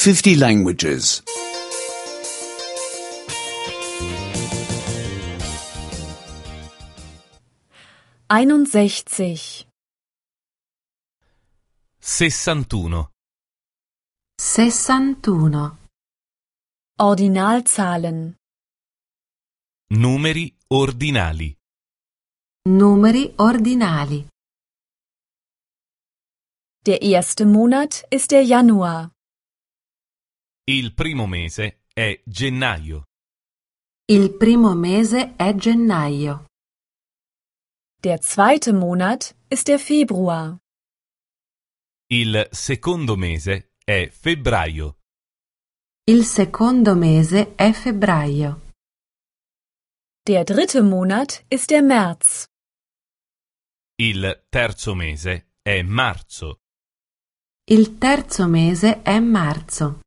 50 languages. 61. 61. 61. Ordinalzahlen. Numeri ordinali. Numeri ordinali. Der erste Monat ist der Januar. Il primo mese è gennaio. Il primo mese è gennaio. Der zweite Monat ist der Februar. Il secondo mese è febbraio. Il secondo mese è febbraio. Der dritte Monat ist der März. Il terzo mese è marzo. Il terzo mese è marzo.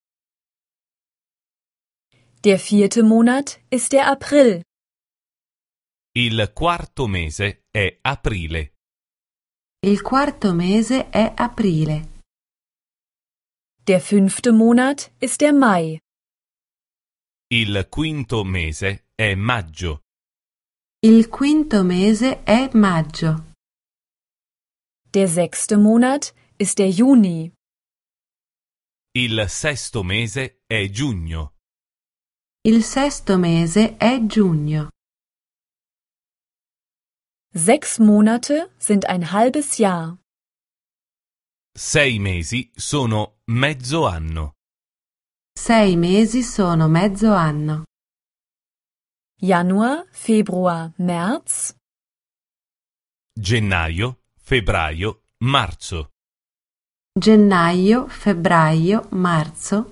Der vierte Monat ist der April. Il quarto mese è aprile. Il quarto mese è aprile. Der fünfte Monat ist der Mai. Il quinto mese è maggio. Il quinto mese è maggio. Der sechste Monat ist der Juni. Il sesto mese è giugno. Il sesto mese è giugno. 6 Monate sind ein halbes Jahr. 6 mesi sono mezzo anno. 6 mesi sono mezzo anno. Januar, Februar, März. Gennaio, febbraio, marzo. Gennaio, febbraio, marzo.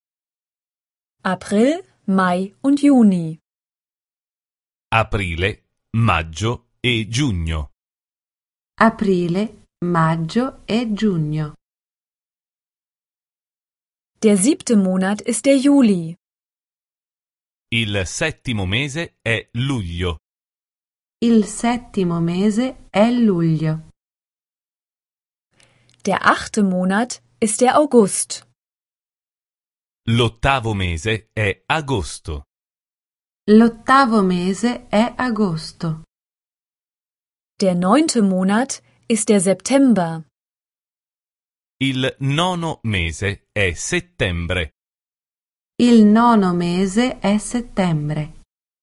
April, Mai und Juni. Aprile, maggio e giugno. Aprile, maggio e giugno. Der siebte Monat ist der Juli. Il settimo mese è luglio. Il settimo mese è luglio. Der achte Monat ist der August. L'ottavo mese è agosto. L'ottavo mese è agosto. Der neunte Monat ist der September. Il nono mese è settembre. Il nono mese è settembre.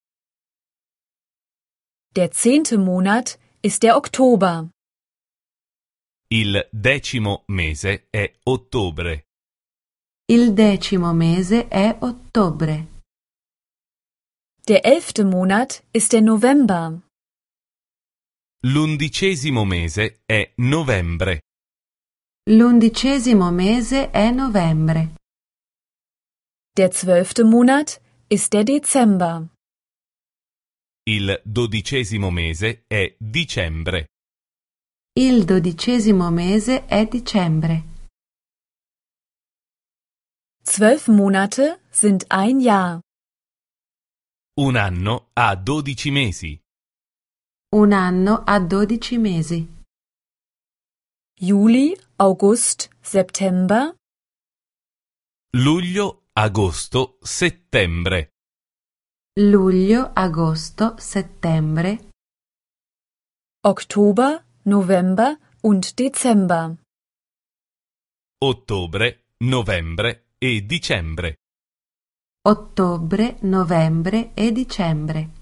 Der zehnte Monat ist der Oktober. Il decimo mese è ottobre. Il decimo mese è ottobre. Der elfte Monat ist der November. L'undicesimo mese è novembre. L'undicesimo mese è novembre. Der zwölfte Monat ist der Dezember. Il dodicesimo mese è dicembre. Il dodicesimo mese è dicembre. 12 Monate sind ein Jahr. Un anno ha 12 mesi. Un anno ha 12 mesi. Juli, August, September. Luglio, agosto, settembre. Luglio, agosto, settembre. Oktober, November und Dezember. Ottobre, novembre e dicembre. Ottobre, novembre e dicembre.